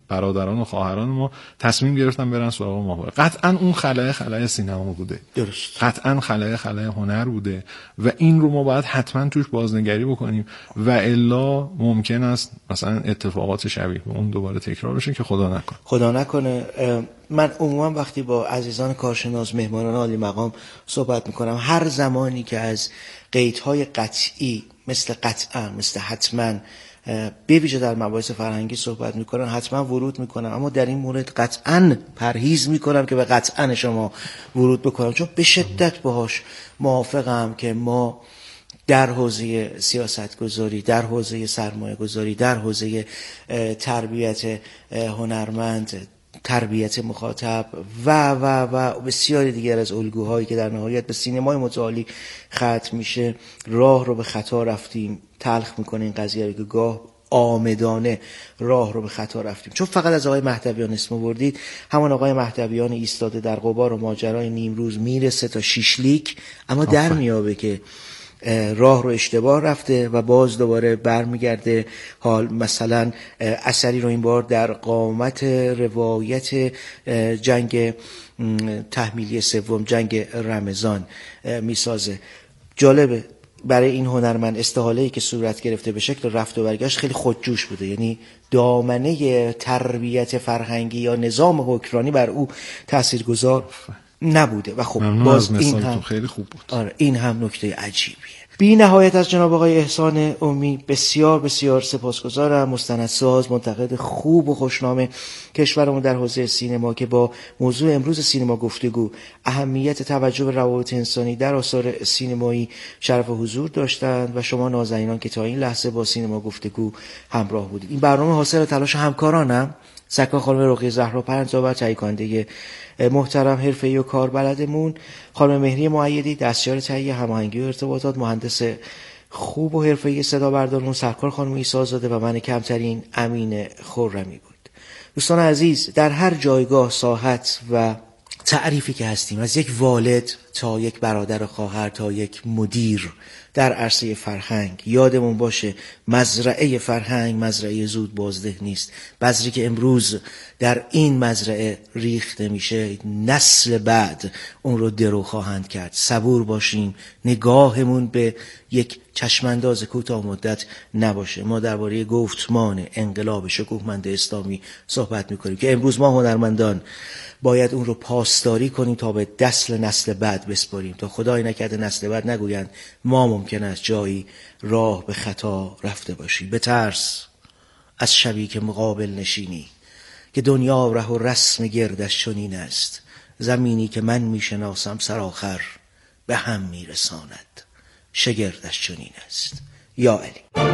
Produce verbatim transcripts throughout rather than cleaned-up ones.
برادران و خواهران ما تصمیم گرفتن برن سراغ ماهواره. قطعا اون خلأ خلأ سینما بوده، درست، قطعا خلأ خلأ هنر بوده و این رو ما باید حتما توش بازنگری بکنیم و الا ممکن است مثلا اتفاقات شبیه به اون دوباره تکرار بشه که خدا نکنه. خدا نکنه. من عموما وقتی با عزیزان کارشناس، مهمانان عالی مقام صحبت میکنم، هر زمانی که از قیدهای قطعی مثل قطعا، مثل حتما، به ویژه در مباحث فرهنگی صحبت میکنن، حتما ورود میکنم، اما در این مورد قطعا پرهیز میکنم که به قطعا شما ورود بکنم، چون به شدت باهاش موافقم که ما در حوزه سیاست گذاری، در حوزه سرمایه گذاری، در حوزه تربیت هنرمند، تربیت مخاطب و و و بسیاری دیگر از الگوهایی که در نهایت به سینمای متعالی ختم میشه، راه رو به خطا رفتیم. تلخ میکنه این قضیه رو که گاه آمدانه راه رو به خطا رفتیم. چون فقط از آقای مهدویان اسم بردید، همون آقای مهدویان ایستاده در غبار و ماجرای نیمروز میرسه تا شیشلیک، اما در میابه که راه رو اشتباه رفته و باز دوباره برمیگرده. حال مثلا اثری رو این بار در قامت روایت جنگ تحمیلی سوم، جنگ رمضان میسازه. جالبه برای این هنرمند استحاله‌ای که صورت گرفته به شکل رفت و برگشت خیلی خودجوش بوده، یعنی دامنه تربیت فرهنگی یا نظام حکمرانی بر او تاثیرگذار نبوده و خب باز این هم خیلی خوب بود. آره این هم نکته عجیبیه. بی نهایت از جناب آقای احسان امی بسیار بسیار سپاسگزارم، مستندساز، منتقد خوب و خوشنام کشورمون در حوزه سینما که با موضوع امروز سینما گفتگو، اهمیت توجه به روابط انسانی در آثار سینمایی شرف حضور داشتند و شما نازنینان که تا این لحظه با سینما گفتگو همراه بودید. این برنامه حاصل تلاش همکارانم، سکا خانم رقیه زهرا پرنت‌آور، تهیه کننده محترم حرفه‌ای و کاربلدمون، خانم مهری مؤیدی دستیار تهیه هماهنگی و ارتباطات، مهندس خوب و حرفه‌ای صدا بردارمون سرکار خانم عیسی‌زاده و من کمترین امین خرمی بود. دوستان عزیز، در هر جایگاه، ساحت و تعریفی که هستیم، از یک والد تا یک برادر و خواهر تا یک مدیر در عرصه فرهنگ، یادمون باشه مزرعه فرهنگ مزرعه زود بازده نیست. بذری که امروز در این مزرعه ریخته میشه، نسل بعد اون رو درو خواهند کرد. صبور باشیم، نگاهمون به یک چشمانداز کوتاه مدت نباشه. ما درباره گفتمان انقلاب شکوهمند اسلامی صحبت میکنیم که امروز ما هنرمندان باید اون رو پاسداری کنیم تا به دست نسل بعد بسپاریم، تا خدای نکرده نسل بعد نگویند ما ممکن است جایی راه به خطا رفته باشی. به ترس از شبی که مقابل نشینی، که دنیا ره و رسم گردش چنین است. زمینی که من میشناسم سرآخر به هم میرساند، شگردش چنین است. یا علی.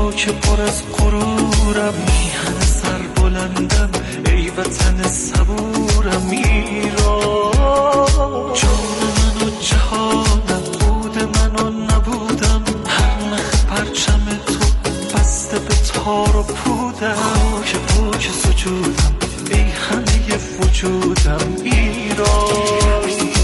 که پر از غرورم، میهن سر بلندم ای وطن صبورم. ایران جان من و جهانم، قود من و نبودم، هر نخ پرچم تو بسته به تار و پودم. خاک پاک سجودم ای همه وجودم. ایران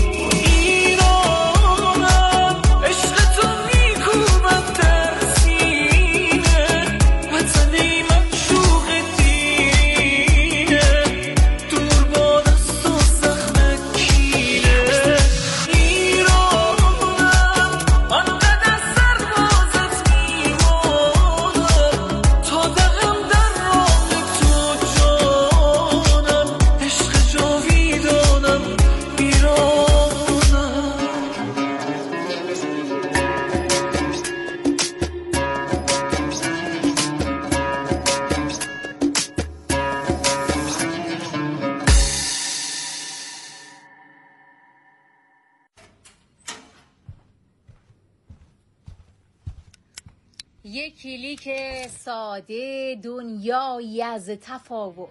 یک کلیک ساده، دنیایی از تفاوت.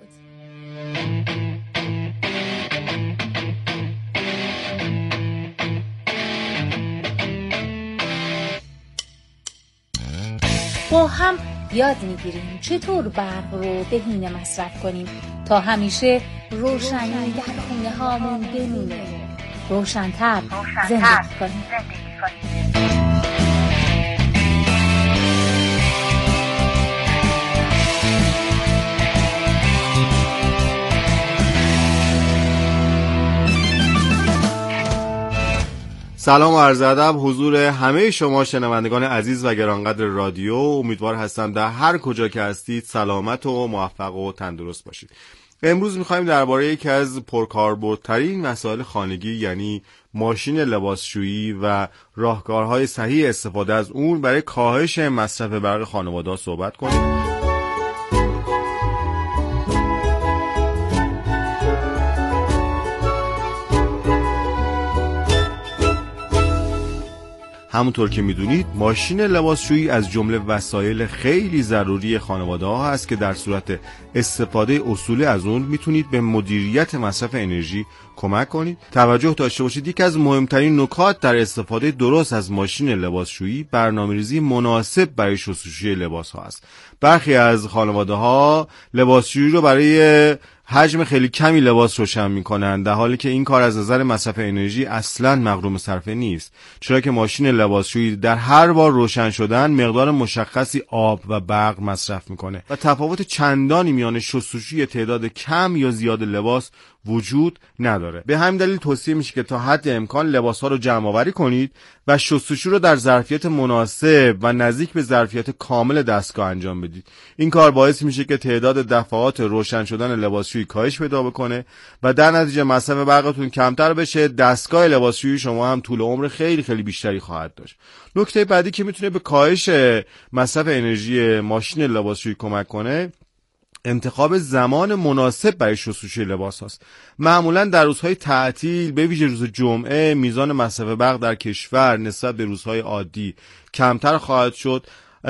با هم یاد میگیریم چطور برق رو بهینه مصرف کنیم تا همیشه روشنی در خونه هامون بمونه، روشن‌تر زندگی کنیم. سلام و عرض ادب حضور همه شما شنوندگان عزیز و گرانقدر رادیو. امیدوار هستم در هر کجا که هستید سلامت و موفق و تندرست باشید. امروز می‌خوایم درباره یکی از پرکاربردترین وسایل خانگی یعنی ماشین لباسشویی و راهکارهای صحیح استفاده از اون برای کاهش مصرف برق خانواده‌ها صحبت کنیم. همونطور که میدونید ماشین لباسشویی از جمله وسایل خیلی ضروری خانواده ها هست که در صورت استفاده اصولی از اون میتونید به مدیریت مصرف انرژی کمک کنید. توجه داشته باشید یکی از مهمترین نکات در استفاده درست از ماشین لباسشویی برنامه‌ریزی مناسب برای شستشوی لباس ها است. برخی از خانواده ها لباسشویی رو برای حجم خیلی کمی لباس روشن میکنن، در حالی که این کار از نظر مصرف انرژی اصلاً مغروم صرفه نیست، چرا که ماشین لباسشویی در هر بار روشن شدن مقدار مشخصی آب و برق مصرف میکنه و تفاوت چندانی میان شستشوی تعداد کم یا زیاد لباس وجود نداره. به همین دلیل توصیه میشه که تا حد امکان لباس‌ها رو جمع آوری کنید و شستشو رو در ظرفیت مناسب و نزدیک به ظرفیت کامل دستگاه انجام بدید. این کار باعث میشه که تعداد دفعات روشن شدن لباسشویی کاهش پیدا بکنه و در نتیجه مصرف برقتون کمتر بشه. دستگاه لباسشویی شما هم طول عمر خیلی خیلی بیشتری خواهد داشت. نکته بعدی که میتونه به کاهش مصرف انرژی ماشین لباسشویی کمک کنه انتخاب زمان مناسب برای شستشوی لباس هاست. معمولا در روزهای تعطیل به ویژه روز جمعه میزان مصرف برق در کشور نسبت به روزهای عادی کمتر خواهد شد.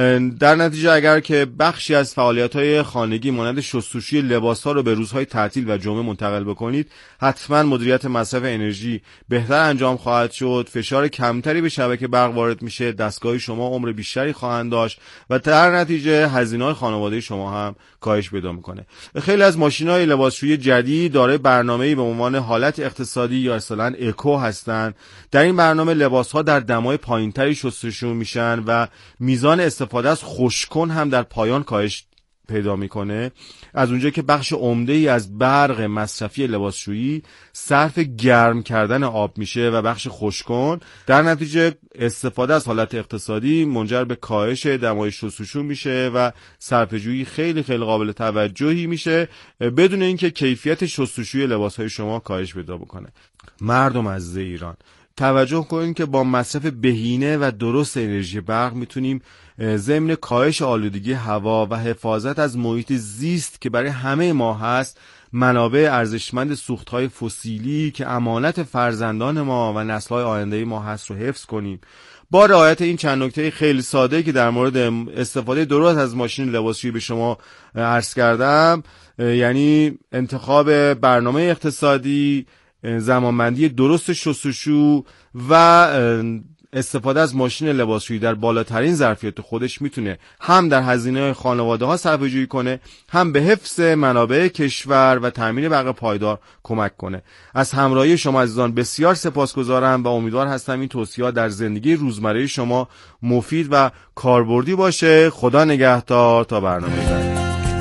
در نتیجه اگر که بخشی از فعالیت‌های خانگی مانند شستشوی لباس‌ها رو به روزهای تعطیل و جمعه منتقل بکنید، حتما مدیریت مصرف انرژی بهتر انجام خواهد شد، فشار کمتری به شبکه برق وارد میشه، دستگاه شما عمر بیشتری خواهند داشت و در نتیجه هزینه‌های خانواده شما هم کاهش پیدا میکنه. خیلی از ماشین‌های لباسشویی جدید دارای برنامه‌ای به عنوان حالت اقتصادی یا اصطلاحاً اکو هستند. در این برنامه لباس‌ها در دمای پایین‌تری شستشو میشن و میزان استفاده از خشک‌کن هم در پایان کاهش پیدا میکنه، از اونجایی که بخش عمده‌ای از برق مصرفی لباسشویی صرف گرم کردن آب میشه و بخش خشک‌کن در نتیجه استفاده از حالت اقتصادی منجر به کاهش دمای شستشو میشه و صرفه‌جویی خیلی خیلی قابل توجهی میشه بدون اینکه کیفیت شستشوی لباس‌های شما کاهش پیدا بکنه. مردم عزیز ایران، توجه کنید که با مصرف بهینه و درست انرژی برق میتونیم ضمن کاهش آلودگی هوا و حفاظت از محیط زیست که برای همه ما هست، منابع ارزشمند سوختهای فسیلی که امانت فرزندان ما و نسل‌های آینده ما هست رو حفظ کنیم. با رعایت این چند نکته خیلی ساده که در مورد استفاده درست از ماشین لباسشویی به شما عرض کردم، یعنی انتخاب برنامه اقتصادی، زمانبندی درست شستشو و استفاده از ماشین لباسشویی در بالاترین ظرفیت خودش میتونه هم در هزینه خانواده ها صرفه‌جویی کنه، هم به حفظ منابع کشور و تامین بقا پایدار کمک کنه. از همراهی شما عزیزان بسیار سپاسگزارم و امیدوار هستم این توصیه‌ها در زندگی روزمره شما مفید و کاربردی باشه. خدا نگهدار تا برنامه بعد.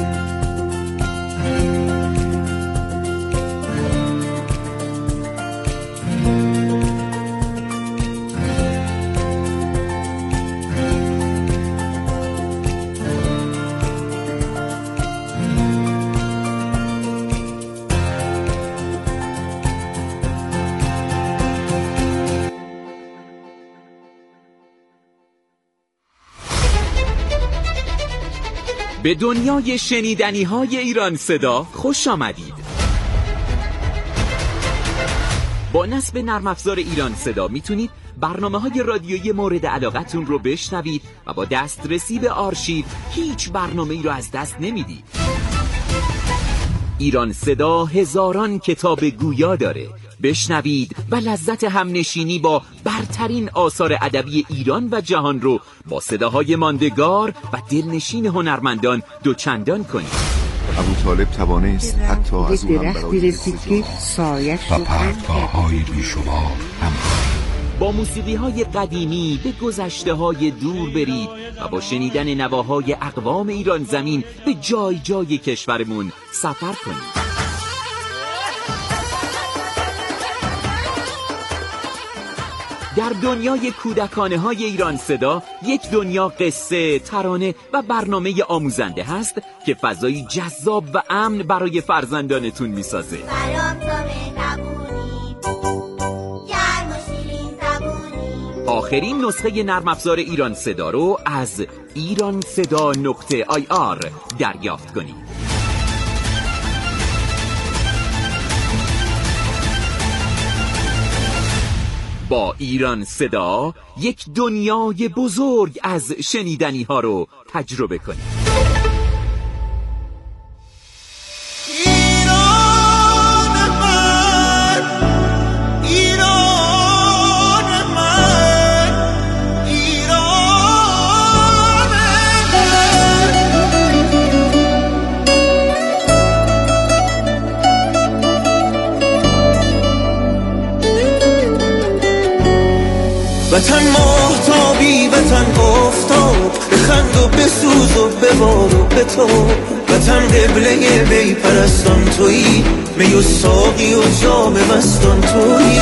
به دنیای شنیدنی های ایران صدا خوش آمدید. با نصب نرم افزار ایران صدا میتونید برنامه های رادیویی مورد علاقتون رو بشنوید و با دسترسی به آرشیو هیچ برنامه ای رو از دست نمیدید. ایران صدا هزاران کتاب گویا داره. بشنوید و لذت همنشینی با برترین آثار ادبی ایران و جهان رو با صداهای ماندگار و دلنشین هنرمندان دوچندان کنید. ابوطالب توانست حتی از او هم برای رسید سایش و پرتگاه‌های بی‌شمار هم با موسیقی های قدیمی به گذشته های دور برید و با شنیدن نواهای اقوام ایران زمین به جای جای کشورمون سفر کنید. در دنیای کودکانه های ایران صدا یک دنیا قصه، ترانه و برنامه آموزنده هست که فضایی جذاب و امن برای فرزندانتون میسازه. آخرین نسخه نرم افزار ایران صدا رو از ایران صدا نقطه آی آر دریافت کنید. با ایران صدا یک دنیای بزرگ از شنیدنی ها رو تجربه کنید. وطن ماهتابی، وطن آفتاب، بخند و بسوز و ببار و بتاب. وطن قبله بی پرستان تویی، می و ساقی و جام مستان تویی.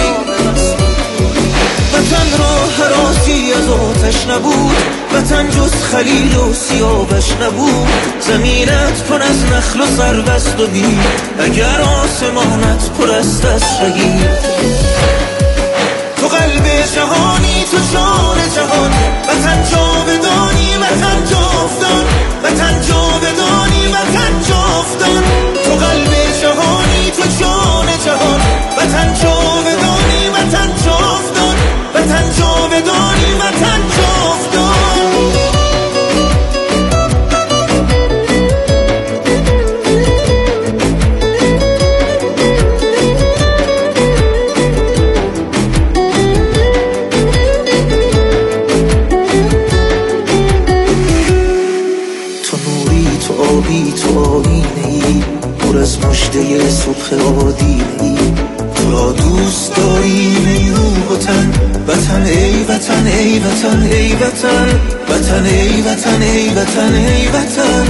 وطن را حراسی از آتش نبود، وطن جز خلیل و سیاوش نبود. زمینت پر از نخل و سربست و بید، اگر آسمانت پر است از شهید. تو قلب جهانی، تو جان جهان، وطن جاودانی، وطن جاودان، وطن جاودانی، وطن جاودان. تو قلب جهانی، تو جان جهان، وطن جاودانی، وطن جاودان، وطن جاودانی، وطن جاودان. تو آینه ای پر از مژده صبح آدینه ای. تو را دوست داریم ای روح و تن، وطن ای وطن ای وطن ای وطن، وطن ای وطن ای وطن ای وطن.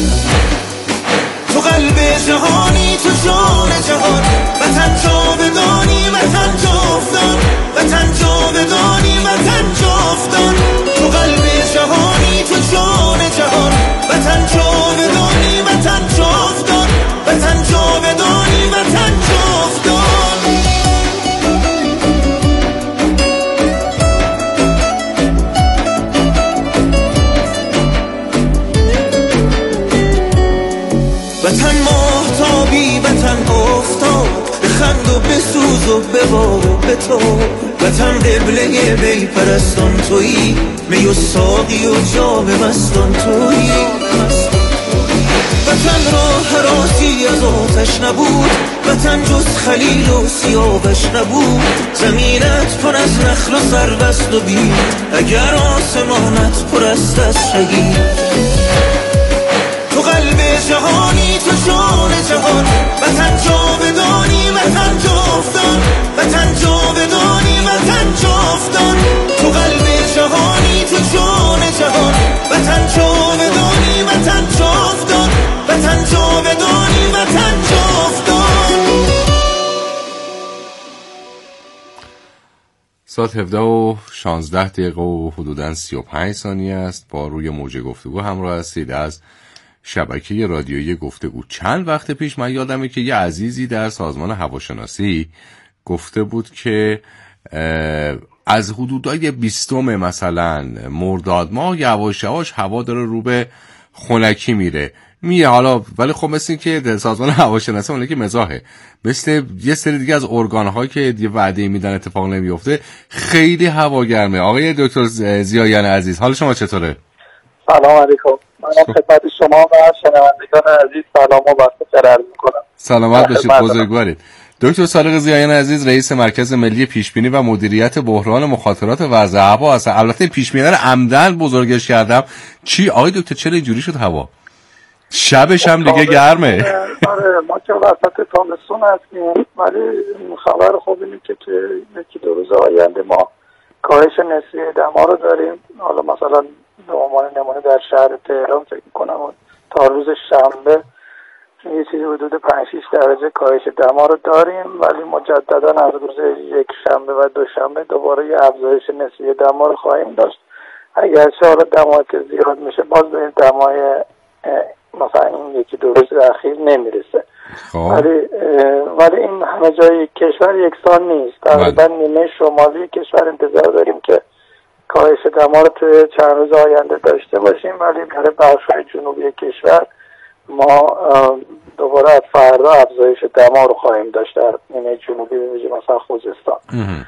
تو قلب جهانی، تو جان جهان، وطن جاودانی، وطن جاودان، وطن جاودانی، وطن جاودان. تو قلب جهانی، تو جان جهان، وطن جاودانی، وطن جاودان، وطن جاودانی، وطن جاودان. وطن ماهتابی، وطن آفتاب، بخند و بسوز و ببار و بتاب. وطن قبله بی پرستان تویی، می و ساقی و جام مستان تویی. وطن را حراسی از آتش نبود، وطن جز خلیل و سیاوش نبود. زمینت پر از نخل و سربست و بید، اگر آسمانت پر است از شهید. تو قلب جهانی، تو جان جهان، وطن جاودانی، وطن جاودان، وطن جاودانی، وطن جاودان. تو قلب جهانی، تو جان جهان، وطن جاودانی، وطن جاودان، وطن جاودانی، وطن جاودان. ساعت هفده و شانزده دقیقه و حدوداً سی و پنج ثانیه است. با روی موج گفتگو همراه هستید از شبکه رادیویی گفتگو. چند وقت پیش من یادمه که یه عزیزی در سازمان هواشناسی گفته بود که از حدودای بیستم مثلا مرداد ماه یواش یواش هوا داره رو به خنکی میره میه. حالا ولی خب مثل این که سازمان هواشناسی اونه که مزاحه، مثل یه سری دیگه از ارگان‌ها که یه وعده میدن اتفاق نمیفته. خیلی هوا گرمه. آقای دکتر ضیاییان عزیز، حال شما چطوره؟ سلام علیکم. منم خدمت شما و شنوندگان عزیز سلام و وقت عرض می‌کنم. سلامت باشید، بزرگوارید. دکتر صادق ضیاییان عزیز، رئیس مرکز ملی پیشبینی و مدیریت بحران مخاطرات وضع هوا هستن. البته پیشبینی رو عمدن بزرگش کردم. چی آقای دکتر چرا اینجوری شد هوا؟ شبش هم دیگه گرمه. آره ما که وسط تابستون هستیم، ولی خبر خوب اینه که توی یکی دو روز آینده ما کاهش نسبی دما رو داریم. حالا مثلا به عنوان نمونه در شهر تهران فکر می‌کنم تا روز شنبه یه چیزی حدود پنج شش درجه کاهش دما رو داریم، ولی مجددا از روز یک شنبه و دوشنبه دوباره یه افزایش نسبی دما رو خواهیم داشت. اگرچه حالا دما که زیاد میشه باز به این دمای مثلا این یکی دو روز اخیر نمیرسه. ولی ولی این همه جای کشور یکسان نیست. تقریبا نیمه شمالی کشور انتظار داریم که کاهش دما رو توی چند روز آینده داشته باشیم، ولی برای بخش‌های جنوبی کشور ما دوباره از فردا افزایش دما رو خواهیم داشت در نیمه جنوبی، ببینید مثلا خوزستان.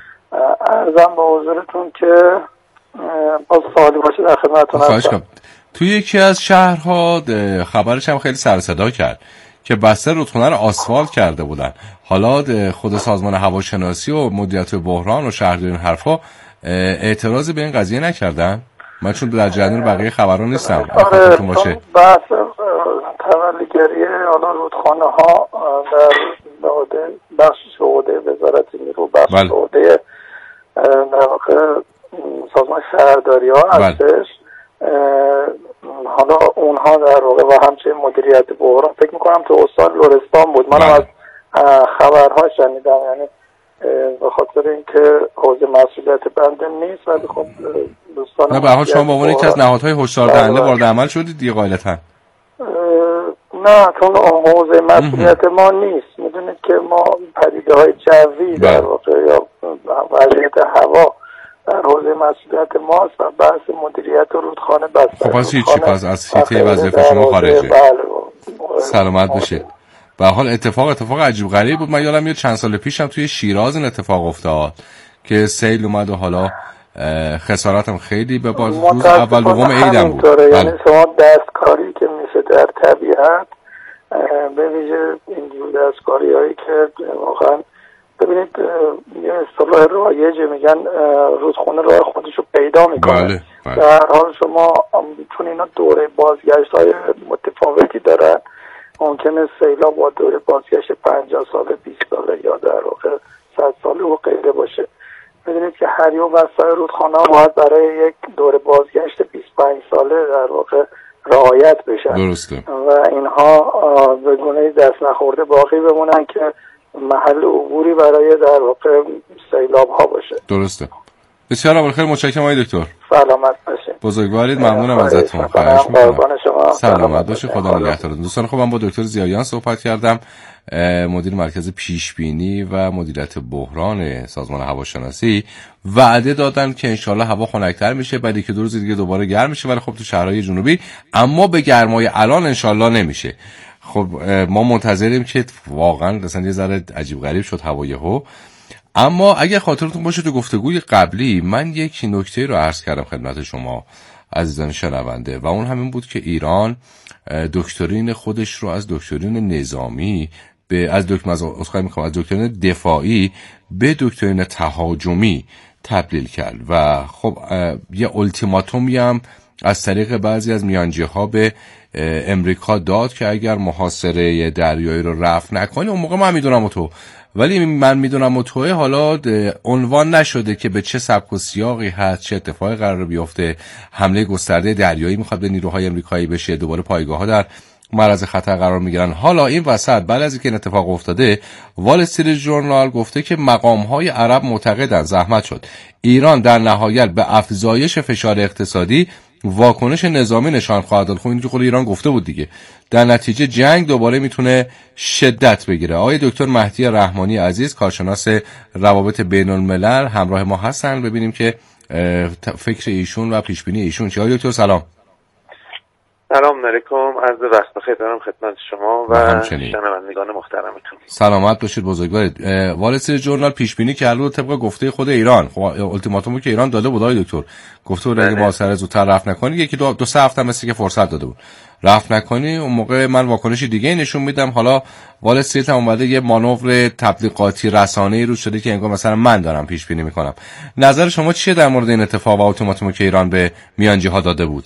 عرضم به حضورتون که باز سوالی باشه در خدمتتون هستم. توی یکی از شهرها خبرش هم خیلی سر و صدا کرد که بستر رودخونه رو آسفالت کرده بودن. حالا خود سازمان هواشناسی و مدیریت بحران و شهرداری این حرفا اعتراضی به این قضیه نکردن؟ من چون در جریان بقیه خبران نیستم. آره باشه. بحث تولیگری حالا رودخانه ها در عهده بخش عهده وزارت نیرو، بخش عهده در واقع سازمان شهرداری ها هستش. حالا اونها در واقع و همچنین مدیریت بحران فکر میکنم تو استان لرستان بود. منم از خبرها شنیدم، یعنی به خاطر اینکه حوزه مسئولیت بنده نیست، ولی خب دوستان نه به هر حال شما به عنوان یکی از نهادهای هشدار دهنده وارد عمل شدید دیگه قاعدتاً. نه چون حوزه مسئولیت ما نیست. میدونید که ما پدیده‌های جوی در واقع یا وضعیت هوا در حوزه مسئولیت ماست و بحث مدیریت رودخانه بسته. خب پس هیچی، پس از حیطه وظیفه شما خارجه. بله. سلامت باشید. به حال اتفاق اتفاق عجیب غریب بود. من یادم میاد چند سال پیشم توی شیراز این اتفاق افتاد که سیل اومد و حالا خسارتم خیلی به باز روز اول دوم عیدم بود. یعنی شما دستکاری که میشه در طبیعت، به ویژه این دستکاری هایی که واقعا ببینید یه اصطلاح رایجه میگن رودخونه راه خودشو پیدا میکنه. بله، بله. در حال شما چون اینا دوره بازگشت های متفاوتی دارن، ممکنه سیلاب با دوره بازگشت پنجاه ساله، بیست ساله یا در واقع صد ساله و غیره باشه. بدونید که هر یک وسایل رودخانه باید برای یک دوره بازگشت بیست و پنج ساله در واقع رعایت بشن. درسته. و اینها به گونه دست نخورده باقی بمونن که محل عبوری برای در واقع سیلاب ها باشه. درسته. بسیار اول خیلی متشکرم آقای دکتر. سلامت باشید. بزرگوارید، ممنونم ازتون. خواهش می‌کنم. سلامت باشید، خدا نگهدارتون. دوستان خوب، من با دکتر ضیاییان صحبت کردم، مدیر مرکز پیشبینی و مدیریت بحران سازمان هواشناسی. وعده دادن که انشالله هوا خنک‌تر میشه، بعد یک دو روز دیگه دوباره گرم میشه، ولی خب تو شهرهای جنوبی، اما به گرمای الان انشالله نمیشه. خب ما منتظریم که واقعا مثلا یه ذره عجیب غریب شد هوای هو. اما اگه خاطرتون باشه تو گفتگوی قبلی من یک نکته رو عرض کردم خدمت شما عزیزان شنونده و اون همین بود که ایران دکترین خودش رو از دکترین نظامی به از دکترین از اسخای میخوام از دکترین دفاعی به دکترین تهاجمی تبدیل کرد و خب یه التیماتومی هم از طریق بعضی از میانجی‌ها به امریکا داد که اگر محاصره دریایی رو رفع نکنی اون موقع من میدونم و تو، ولی من میدونم و توه حالا عنوان نشده که به چه سبک و سیاقی هست، چه اتفاقی قرار بیفته، حمله گسترده دریایی میخواد به نیروهای امریکایی بشه، دوباره پایگاه‌ها در معرض خطر قرار میگیرن. حالا این وسط بعد از اینکه این اتفاق افتاده وال استریت ژورنال گفته که مقام‌های عرب معتقدن زحمت شد ایران در نهایت به افزایش فشار اقتصادی واکنش نظامی نشان خواهد داد. خب این که خود ایران گفته بود دیگه. در نتیجه جنگ دوباره میتونه شدت بگیره. آقای دکتر مهدی رحمانی عزیز کارشناس روابط بین الملل همراه ما هستن، ببینیم که فکر ایشون و پیش بینی ایشون چیه. آقای دکتر سلام. سلام علیکم، عرض وقت بخیر دارم خدمت شما و شنوندگان محترمتون. سلامت باشید بزرگوارید. وال استریت ژورنال پیش بینی کرد طبق گفته خود ایران، خب التیماتومی که ایران داده بود آقای دکتر، گفته بود اگه محاصره زودتر رفع نکنی، یکی دو, دو سه هفته مثل که فرصت داده بود، رفع نکنی اون موقع من واکنشی دیگه نشون میدم. حالا وال استریت هم اومده یه مانور تبلیغاتی رسانه‌ای رو شده که انگار مثلا من دارم پیش بینی میکنم. نظر شما چیه در مورد این اتفاق و التیماتومی که ایران به میانجی‌ها داده بود؟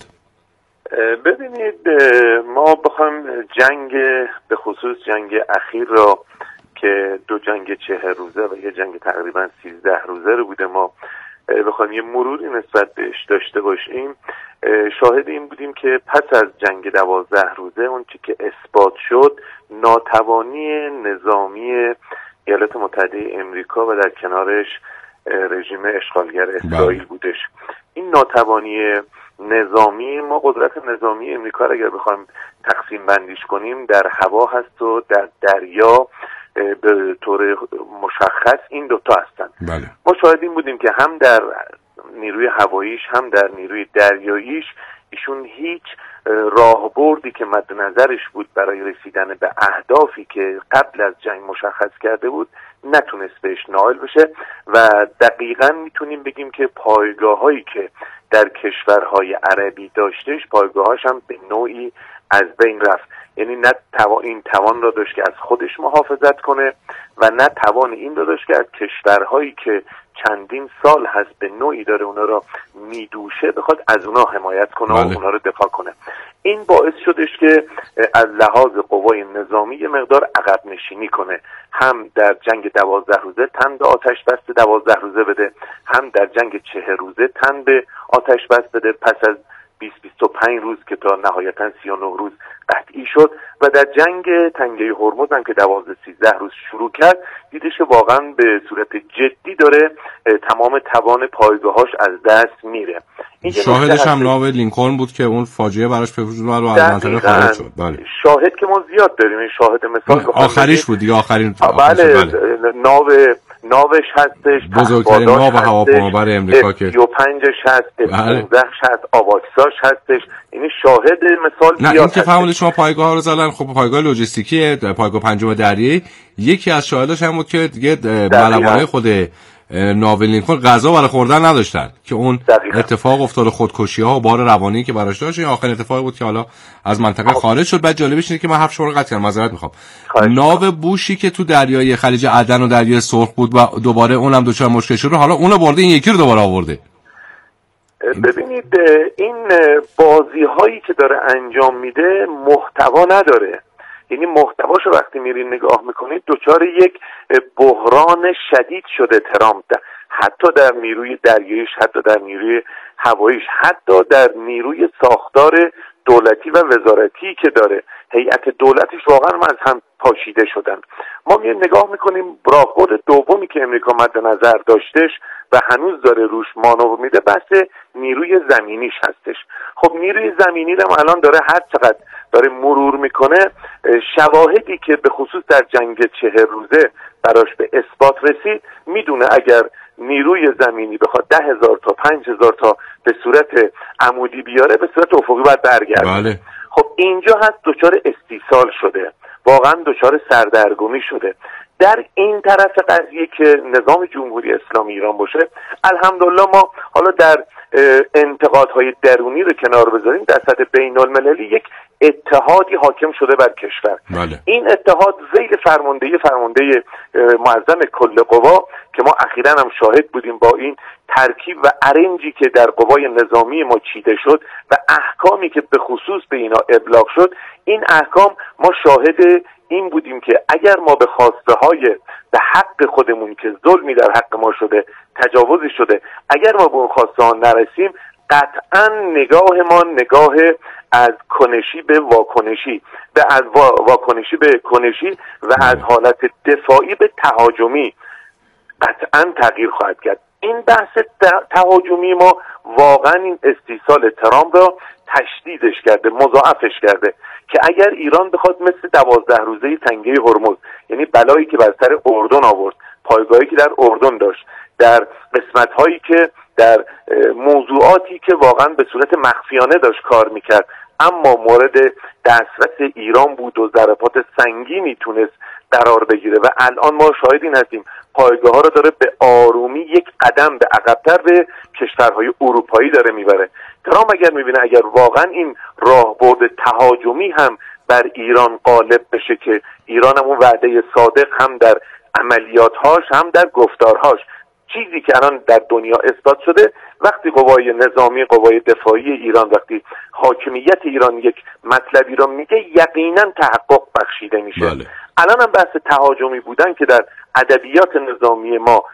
ببینید، ما بخوایم جنگ به خصوص جنگ اخیر را که دو جنگ چهر روزه و یه جنگ تقریبا سیزده روزه رو بوده ما بخوایم یه مروری نسبت بهش داشته باشیم، شاهد این بودیم که پس از جنگ دوازده روزه اون چی که اثبات شد ناتوانی نظامی ایالات متحده امریکا و در کنارش رژیم اشغالگر اسرائیل بودش. این ناتوانی نظامی ما، قدرت نظامی امریکا اگر بخوایم تقسیم بندیش کنیم در هوا هست و در دریا به طور مشخص این دوتا هستن. بله. ما شاهد این بودیم که هم در نیروی هواییش هم در نیروی دریاییش ایشون هیچ راهبردی که مد نظرش بود برای رسیدن به اهدافی که قبل از جنگ مشخص کرده بود نتونست بهش نائل بشه و دقیقاً میتونیم بگیم که پایگاه‌هایی که در کشورهای عربی داشتش پایگاهاش هم به نوعی از بین رفت. یعنی نه توان این توان را داشت که از خودش محافظت کنه و نه توان این را داشت که از کشورهایی که چندین سال هست به نوعی داره اونا را میدوشه بخواد از اونا حمایت کنه بله. و اونا را دفاع کنه. این باعث شدش که از لحاظ قوای نظامی یه مقدار عقب نشینی کنه، هم در جنگ دوازده روزه تن به آتش بس دوازده روزه بده، هم در جنگ چهر روزه تن به آتش بس بده پس از بیست بیست و پنج روز که تا نهایتا سی و نه روز قطعی شد و در جنگ تنگه هرمز هم که دوازده سیزده روز شروع کرد دیدش واقعا به صورت جدی داره تمام توان پایگاهاش از دست میره. شاهدش هم ناو لینکلن بود که اون فاجعه براش پیش‌رو رو از منطقه خارج شد. بله. شاهد که ما زیاد داریم، این شاهد مثال آخریش بود دیگه، آخرین بله, بله. ناو ناوش هستش، بزرگترین ناو هواپیمابر امریکا که سی و پنجش هست، اف پانزده هست، آواکساش هستش. این شاهد مثال نه این که فهمید شما پایگاه ها رو زدن. خب پایگاه لوجستیکی پایگاه پنجم دریایی یکی از شاهداش هم بود که دیگه ملوانای خود ناو لینکلن غذا برای خوردن نداشتن که اون دقیقا. اتفاق افتاد، خودکشی ها و بار روانی که براش داشت. این آخرین اتفاقی بود که حالا از منطقه خارج شد. بعد جالبش اینه که من حرف شما رو قطع کردم، معذرت میخوام. ناو بوشی که تو دریای خلیج عدن و دریای سرخ بود و دوباره اونم دچار مشکل شد، حالا اونو برده این یکی رو دوباره آورده. ببینید این بازی هایی که داره انجام میده محتوا نداره. یعنی محتواشو وقتی میرین نگاه میکنید دوچار یک بحران شدید شده ترامپ، حتی در نیروی دریاییش، حتی در نیروی هواییش، حتی در نیروی ساختار دولتی و وزارتی که داره. هیئت دولتش واقعا از هم پاشیده شدن. ما میایم نگاه میکنیم راهبرد دومی که امریکا مد نظر داشتش و هنوز داره روش مانور میده بحث نیروی زمینیش هستش. خب نیروی زمینی رو الان داره هر چقدر داره مرور میکنه، شواهدی که به خصوص در جنگ چهر روزه براش به اثبات رسید، میدونه اگر نیروی زمینی بخواد ده هزار تا پنج هزار تا به صورت عمودی بیاره به صورت افقی باید برگرده. بله. خب اینجا هست دچار استیصال شده، واقعا دچار سردرگمی شده. در این طرف قضیه که نظام جمهوری اسلامی ایران باشه، الحمدلله ما حالا در انتقادهای درونی رو کنار بذاریم، در سطح بین المللی یک اتحادی حاکم شده بر کشور. بله. این اتحاد ذیل فرماندهی فرمانده معظم کل قوا که ما اخیراً هم شاهد بودیم با این ترکیب و ارنجی که در قوای نظامی ما چیده شد و احکامی که به خصوص به اینا ابلاغ شد، این احکام ما شاهد این بودیم که اگر ما به خواسته های به حق خودمون که ظلمی در حق ما شده، تجاوزی شده، اگر ما به اون خواسته ها نرسیم، قطعا نگاه ما نگاه از کنشی به واکنشی و از واکنشی به کنشی و از حالت دفاعی به تهاجمی قطعا تغییر خواهد کرد. این بحث تهاجمی ما واقعا این استیصال ترامپ را تشدیدش کرده، مضاعفش کرده که اگر ایران بخواد مثل دوازده روزه تنگه هرمز، یعنی بلایی که بر سر اردن آورد، پایگاهی که در اردن داشت، در قسمت‌هایی که در موضوعاتی که واقعا به صورت مخفیانه داشت کار میکرد اما مورد دسترس ایران بود و ضربات سنگینی تونست قرار بگیره و الان ما شاهد این هستیم پایگاه ها رو داره به آرومی یک قدم به عقب‌تر به کشورهای اروپایی داره میبره. ترامپ اگر میبینه اگر واقعا این راهبرد تهاجمی هم بر ایران غالب بشه که ایران هم اون وعده صادق هم در عملیاتهاش هم در گفتارهاش، چیزی که الان در دنیا اثبات شده، وقتی قوای نظامی، قوای دفاعی ایران، وقتی حاکمیت ایران یک مطلبی رو میگه یقینا تحقق بخشیده میشه. بله. الان هم بحث تهاجمی بودن که در ادبیات نظامی ما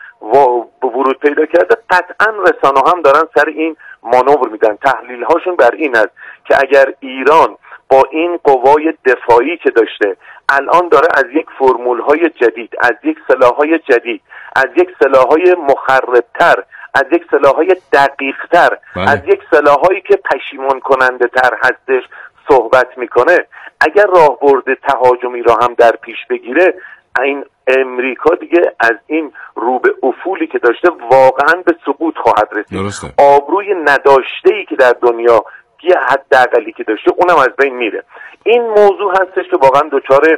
ورود پیدا کرده، قطعا رسانه هم دارن سر این مانور میدن. تحلیل هاشون بر این است که اگر ایران با این قوای دفاعی که داشته الان داره از یک فرمول های جدید، از یک سلاح های جدید، از یک سلاح های مخربتر، از یک سلاح های دقیق تر، بله. از یک سلاح هایی که پشیمان کننده تر هستش صحبت میکنه، اگر راهبرد تهاجمی را هم در پیش بگیره، این امریکا دیگه از این رو به افولی که داشته واقعا به سقوط خواهد رسید. درسته. آبروی نداشته‌ای که در دنیا یه حداقلی که داشته اونم از بین میره. این موضوع هستش که واقعا دچار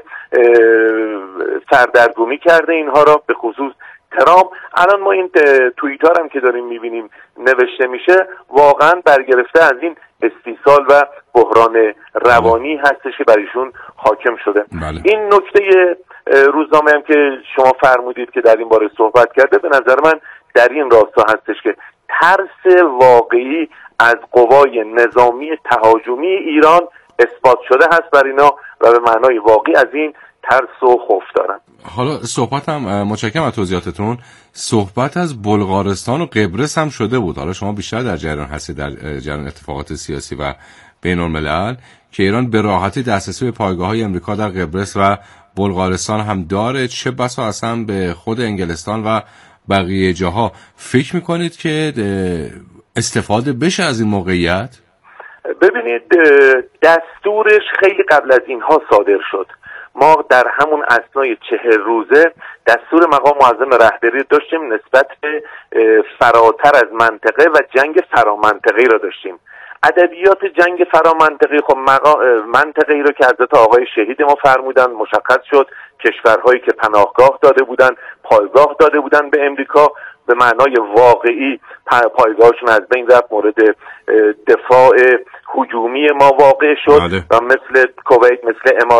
سردرگمی کرده اینها را، به خصوص ترامپ. الان ما این توییتار هم که داریم میبینیم نوشته میشه، واقعا برگرفته از این استیصال و بحران روانی هستش که برایشون حاکم شده. بله. این نکته روزنامه هم که شما فرمودید که در این باره صحبت کرده، به نظر من در این راستا هستش که ترس واقعی از قوای نظامی تهاجمی ایران اثبات شده هست بر اینا و به معنای واقعی از این ترس و خوف دارن. حالا صحبت هم متشکرم از توضیحاتتون. صحبت از بلغارستان و قبرس هم شده بود. حالا شما بیشتر در جریان هستید در جریان اتفاقات سیاسی و بین الملل که ایران به راحتی دسترسی به پایگاه‌های امریکا در قبرس و بلغارستان هم داره، چه بسا اصلا به خود انگلستان و بقیه جاها. فکر میکنید که استفاده بشه از این موقعیت؟ ببینید، دستورش خیلی قبل از اینها صادر شد. ما در همون اثنای چهل روزه دستور مقام معظم رهبری داشتیم نسبت به فراتر از منطقه و جنگ فرامنطقه‌ای را داشتیم. ادبیات جنگ فرامنطقه‌ای، خب منطقه‌ای رو که حضرت آقای شهید ما فرمودن مشخص شد، کشورهایی که پناهگاه داده بودن، پایگاه داده بودن به امریکا، به معنای واقعی پایگاهشون از بین رفت، مورد دفاع هجومی ما واقع شد. بله. و مثل کویت، مثل امارات